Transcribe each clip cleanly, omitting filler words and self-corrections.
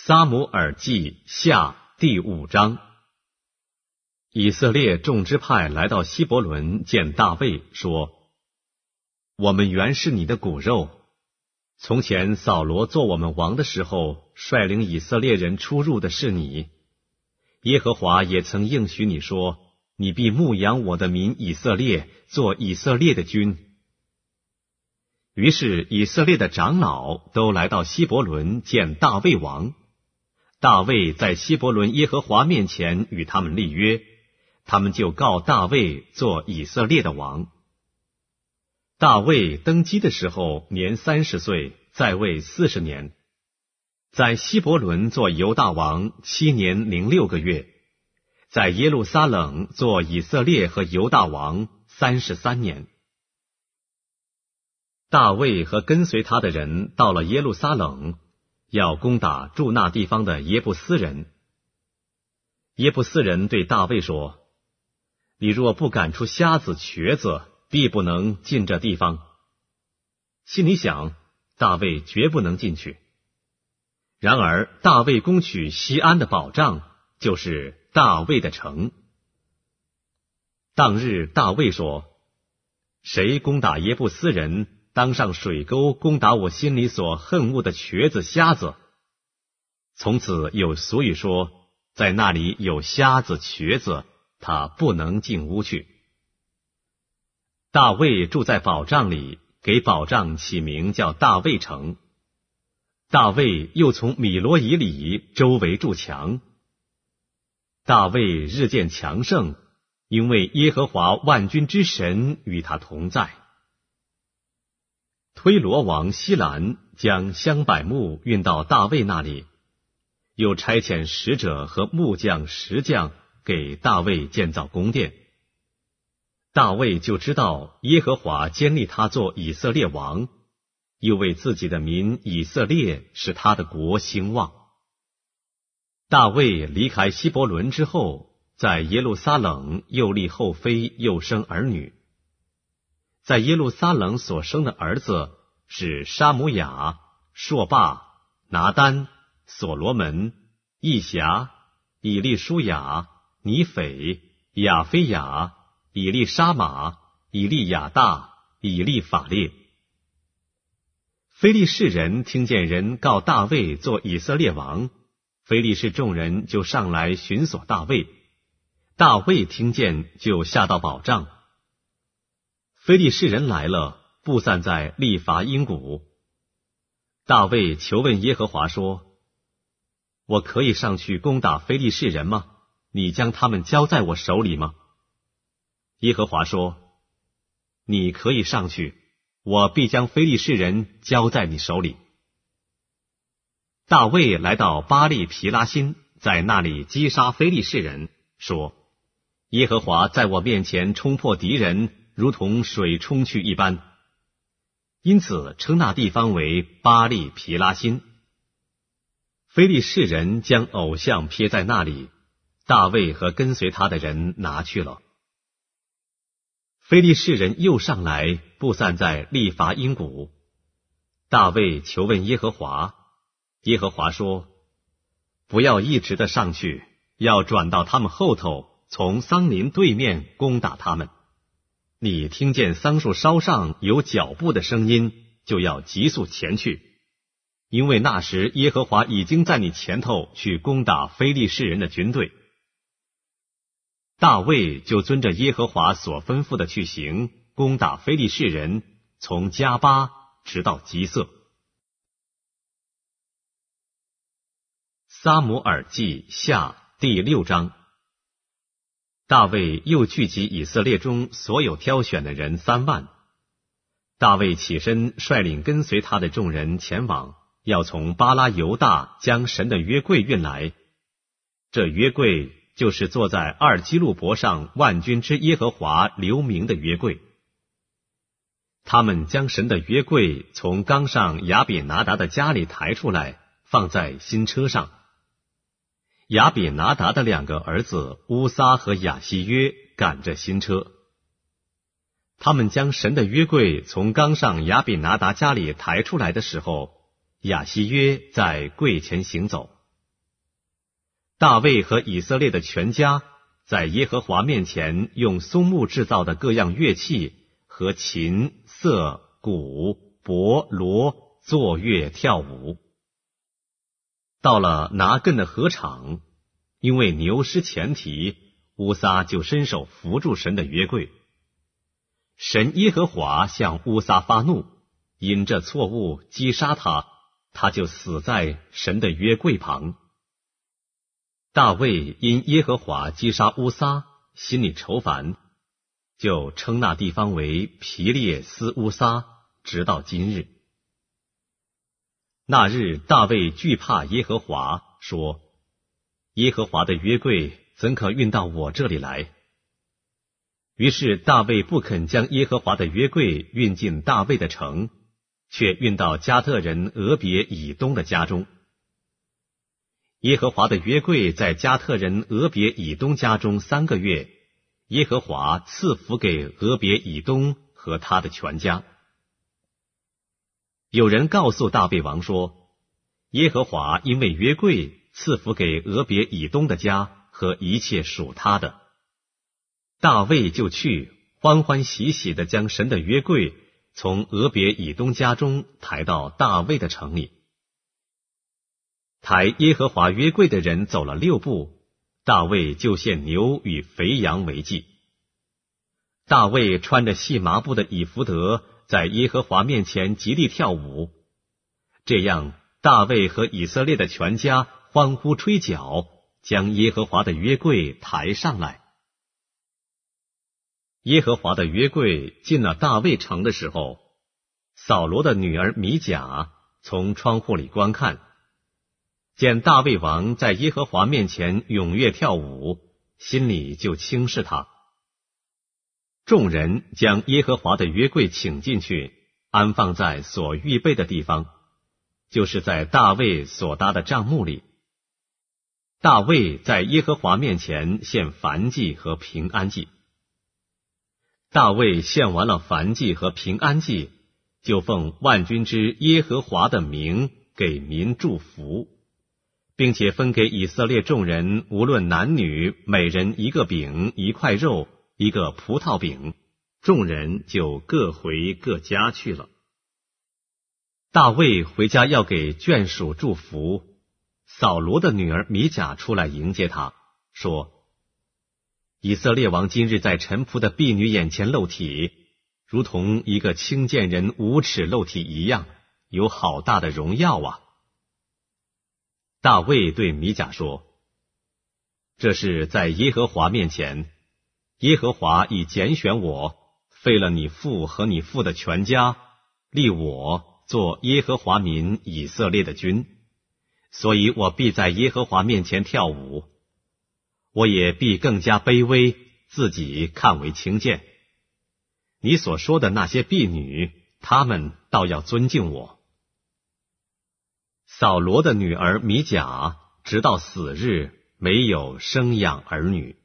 撒母耳记下第5章。以色列众支派来到希伯伦见大卫，说：我们原是你的骨肉。从前扫罗做我们王的时候，率领以色列人出入的是你。耶和华也曾应许你说，你必牧养我的民以色列，做以色列的君。于是以色列的长老都来到希伯伦见大卫王。大卫在希伯伦耶和华面前与他们立约，他们就告大卫做以色列的王。大卫登基的时候年30岁，在位40年，在希伯伦做犹大王7年06个月，在耶路撒冷做以色列和犹大王33年。大卫和跟随他的人到了耶路撒冷，要攻打住那地方的耶布斯人。耶布斯人对大卫说：你若不赶出瞎子瘸子，必不能进这地方。心里想，大卫绝不能进去。然而大卫攻取西安的保障，就是大卫的城。当日大卫说：谁攻打耶布斯人，当上水沟攻打我心里所恨恶的瘸子瞎子。从此有俗语说，在那里有瞎子瘸子，他不能进屋去。大卫住在保障里，给保障起名叫大卫城。大卫又从米罗以里周围筑墙。大卫日渐强盛，因为耶和华万军之神与他同在。推罗王西兰将香柏木运到大卫那里，又差遣使者和木匠、石匠给大卫建造宫殿。大卫就知道耶和华坚立他做以色列王，又为自己的民以色列使他的国兴旺。大卫离开希伯伦之后，在耶路撒冷又立后妃，又生儿女。在耶路撒冷所生的儿子是沙姆雅、朔霸、拿单、所罗门、义侠、以利舒雅、尼斐、亚非雅、以利沙玛、以利亚大、以利法列。非利士人听见人告大卫做以色列王，非利士众人就上来寻索大卫。大卫听见，就下到保障。非利士人来了，布散在利伐因谷。大卫求问耶和华说：我可以上去攻打非利士人吗？你将他们交在我手里吗？耶和华说：你可以上去，我必将非利士人交在你手里。大卫来到巴利皮拉辛，在那里击杀非利士人，说：耶和华在我面前冲破敌人，如同水冲去一般。因此称那地方为巴利皮拉辛。非利士人将偶像撇在那里，大卫和跟随他的人拿去了。非利士人又上来，布散在利伐因谷。大卫求问耶和华，耶和华说：不要一直的上去，要转到他们后头，从桑林对面攻打他们。你听见桑树梢上有脚步的声音，就要急速前去，因为那时耶和华已经在你前头去攻打非利士人的军队。大卫就遵着耶和华所吩咐的去行，攻打非利士人，从加巴直到基色。撒母耳记下第6章。大卫又聚集以色列中所有挑选的人3万。大卫起身率领跟随他的众人前往，要从巴拉犹大将神的约柜运来。这约柜就是坐在二基路伯上万军之耶和华留名的约柜。他们将神的约柜从冈上亚比拿达的家里抬出来，放在新车上。亚比拿达的2个儿子乌撒和亚希约赶着新车。他们将神的约柜从冈上亚比拿达家里抬出来的时候，亚希约在柜前行走， 大卫和以色列的全家在耶和华面前用松木制造的各样乐器和琴、瑟、鼓、钹、锣作乐跳舞。到了拿艮的禾场，因为牛失前蹄，乌撒就伸手扶住神的约柜。神耶和华向乌撒发怒，因这错误击杀他，他就死在神的约柜旁。大卫因耶和华击杀乌撒，心里愁烦，就称那地方为皮列斯乌撒，直到今日。那日大卫惧怕耶和华，说：耶和华的约柜怎可运到我这里来？于是大卫不肯将耶和华的约柜运进大卫的城，却运到加特人俄别以东的家中。耶和华的约柜在加特人俄别以东家中3个月，耶和华赐福给俄别以东和他的全家。有人告诉大卫王说，耶和华因为约柜赐福给俄别以东的家和一切属他的。大卫就去欢欢喜喜地将神的约柜从俄别以东家中抬到大卫的城里。抬耶和华约柜的人走了6步，大卫就献牛与肥羊为祭。大卫穿着细麻布的以弗得，在耶和华面前极力跳舞。这样，大卫和以色列的全家欢呼吹角，将耶和华的约柜抬上来。耶和华的约柜进了大卫城的时候，扫罗的女儿米甲从窗户里观看，见大卫王在耶和华面前踊跃跳舞，心里就轻视他。众人将耶和华的约柜请进去，安放在所预备的地方，就是在大卫所搭的帐幕里。大卫在耶和华面前献燔祭和平安祭。大卫献完了燔祭和平安祭，就奉万军之耶和华的名给民祝福，并且分给以色列众人，无论男女，每人1个饼1块肉1个葡萄饼，众人就各回各家去了。大卫回家要给眷属祝福，扫罗的女儿米甲出来迎接他，说：以色列王今日在臣仆的婢女眼前露体，如同一个轻贱人无耻露体一样，有好大的荣耀啊！大卫对米甲说：这是在耶和华面前，耶和华已拣选我，废了你父和你父的全家，立我做耶和华民以色列的君，所以我必在耶和华面前跳舞，我也必更加卑微，自己看为轻贱。你所说的那些婢女，她们倒要尊敬我。扫罗的女儿米甲直到死日没有生养儿女。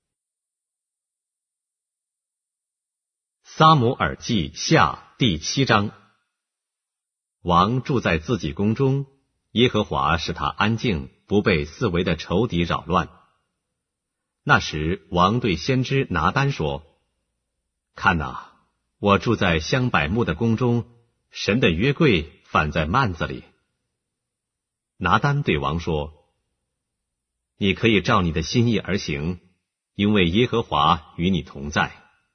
撒母耳记下第7章。王住在自己宫中，耶和华使他安静，不被四围的仇敌扰乱。那时王对先知拿单说：看哪，我住在香柏木的宫中，神的约柜反在幔子里。拿单对王说：你可以照你的心意而行，因为耶和华与你同在。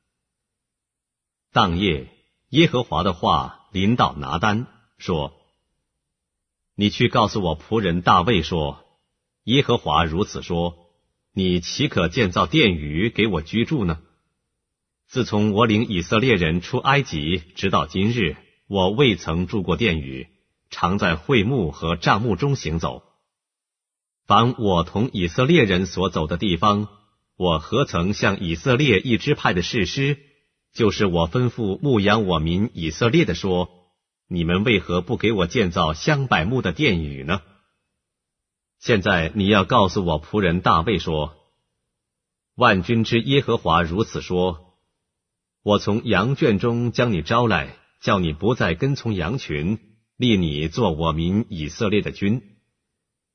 当夜，耶和华的话临到拿单，说：你去告诉我仆人大卫说，耶和华如此说，你岂可建造殿宇给我居住呢？自从我领以色列人出埃及直到今日，我未曾住过殿宇，常在会幕和帐幕中行走。凡我同以色列人所走的地方，我何曾向以色列一支派的士师，就是我吩咐牧养我民以色列的说，你们为何不给我建造香柏木的殿宇呢？现在你要告诉我仆人大卫说，万军之耶和华如此说，我从羊圈中将你招来，叫你不再跟从羊群，立你做我民以色列的君。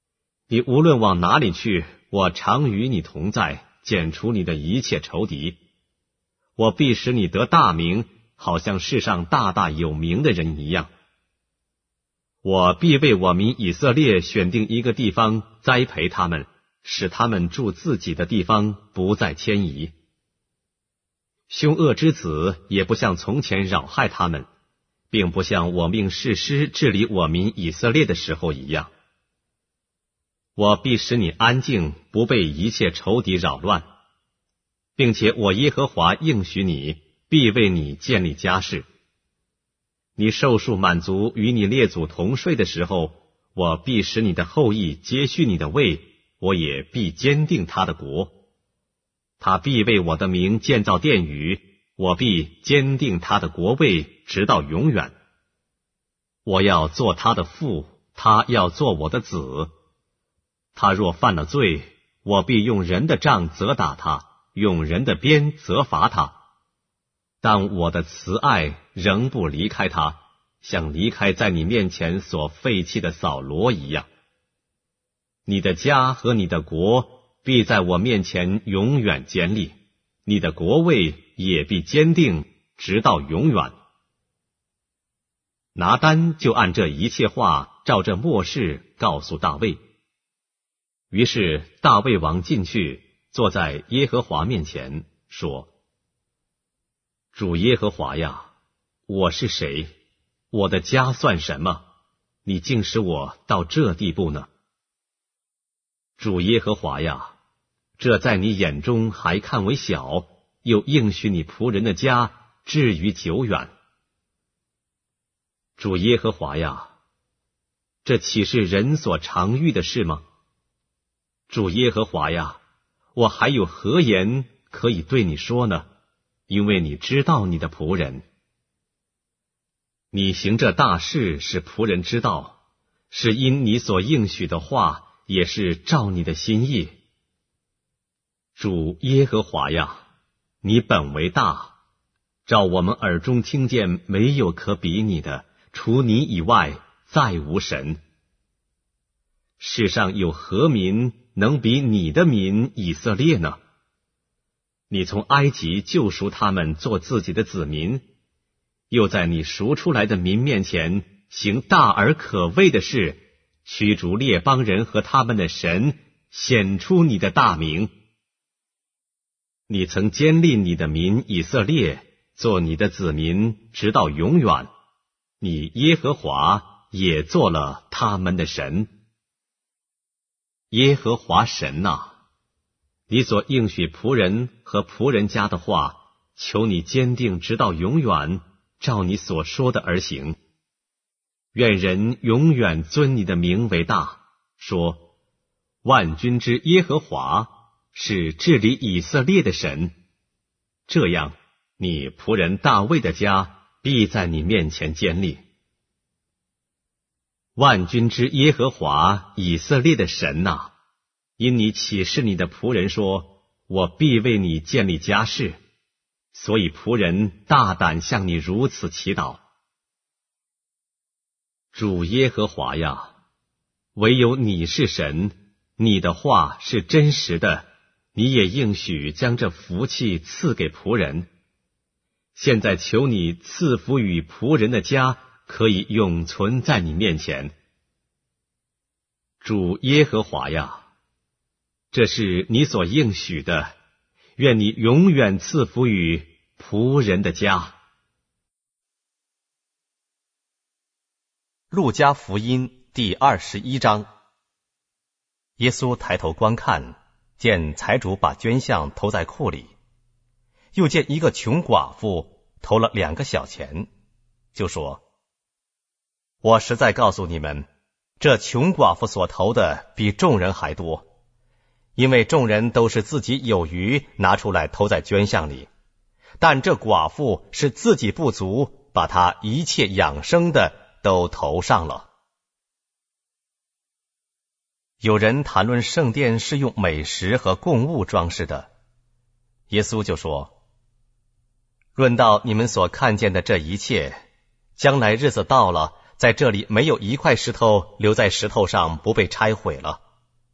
你无论往哪里去，我常与你同在，剪除你的一切仇敌。我必使你得大名，好像世上大大有名的人一样。我必为我民以色列选定一个地方，栽培他们，使他们住自己的地方，不再迁移。凶恶之子也不像从前扰害他们，并不像我命士师治理我民以色列的时候一样。我必使你安静，不被一切仇敌扰乱，并且我耶和华应许你，必为你建立家室。你寿数满足，与你列祖同睡的时候，我必使你的后裔接续你的位，我也必坚定他的国。他必为我的名建造殿宇，我必坚定他的国位，直到永远。我要做他的父，他要做我的子。他若犯了罪，我必用人的杖责打他，用人的鞭责罚他。但我的慈爱仍不离开他，像离开在你面前所废弃的扫罗一样。你的家和你的国必在我面前永远坚立，你的国位也必坚定，直到永远。拿单就按这一切话，照这默示告诉大卫。于是大卫王进去，坐在耶和华面前，说：主耶和华呀，我是谁？我的家算什么？你竟使我到这地步呢？主耶和华呀，这在你眼中还看为小，又应许你仆人的家至于久远。主耶和华呀，这岂是人所常遇的事吗？主耶和华呀，我还有何言可以对你说呢？因为你知道你的仆人。你行这大事使仆人知道，是因你所应许的话，也是照你的心意。主耶和华呀，你本为大，照我们耳中听见，没有可比你的，除你以外再无神。世上有何民能比你的民以色列呢？你从埃及救赎他们做自己的子民，又在你赎出来的民面前行大而可畏的事，驱逐列邦人和他们的神，显出你的大名。你曾坚立你的民以色列，做你的子民，直到永远。你耶和华也做了他们的神。耶和华神啊，你所应许仆人和仆人家的话，求你坚定直到永远，照你所说的而行。愿人永远尊你的名为大，说：万军之耶和华是治理以色列的神。这样，你仆人大卫的家必在你面前坚立。万军之耶和华以色列的神啊，因你启示你的仆人说，我必为你建立家室，所以仆人大胆向你如此祈祷。主耶和华呀，唯有你是神，你的话是真实的，你也应许将这福气赐给仆人。现在求你赐福与仆人的家，可以永存在你面前。主耶和华呀，这是你所应许的，愿你永远赐福与仆人的家。 路加福音第21章。耶稣抬头观看，见财主把捐项投在库里，又见一个穷寡妇投了2个小钱，就说：我实在告诉你们，这穷寡妇所投的比众人还多，因为众人都是自己有余拿出来投在捐项里，但这寡妇是自己不足，把她一切养生的都投上了。有人谈论圣殿是用美食和供物装饰的，耶稣就说：论到你们所看见的这一切，将来日子到了，在这里没有一块石头留在石头上不被拆毁了。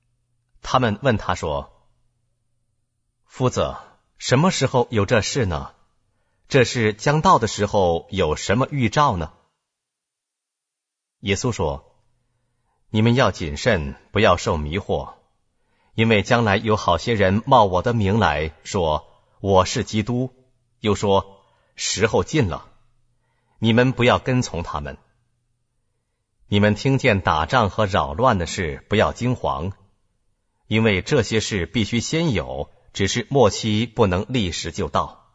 他们问他说：夫子，什么时候有这事呢？这事将到的时候有什么预兆呢？耶稣说：你们要谨慎，不要受迷惑，因为将来有好些人冒我的名来说我是基督，又说时候近了，你们不要跟从他们。你们听见打仗和扰乱的事，不要惊惶，因为这些事必须先有，只是末期不能立时就到。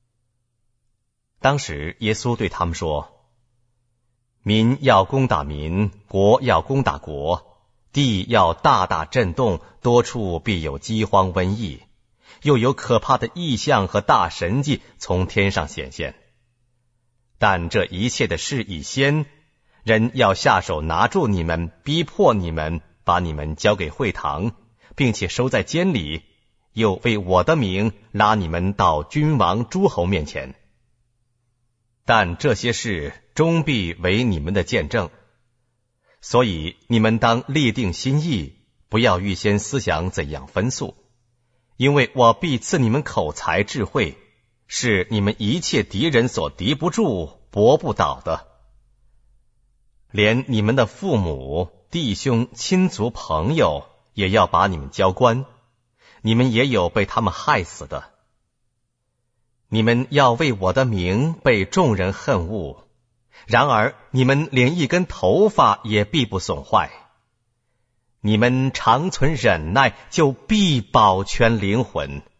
当时耶稣对他们说：民要攻打民，国要攻打国，地要大大震动，多处必有饥荒瘟疫，又有可怕的异象和大神迹从天上显现。但这一切的事已先，人要下手拿住你们，逼迫你们，把你们交给会堂，并且收在监里，又为我的名拉你们到君王诸侯面前。但这些事终必为你们的见证，所以你们当立定心意，不要预先思想怎样分诉，因为我必赐你们口才智慧，是你们一切敌人所敌不住、搏不倒的。连你们的父母、弟兄、亲族、朋友也要把你们交官，你们也有被他们害死的。你们要为我的名被众人恨恶，然而你们连一根头发也必不损坏。你们常存忍耐，就必保全灵魂。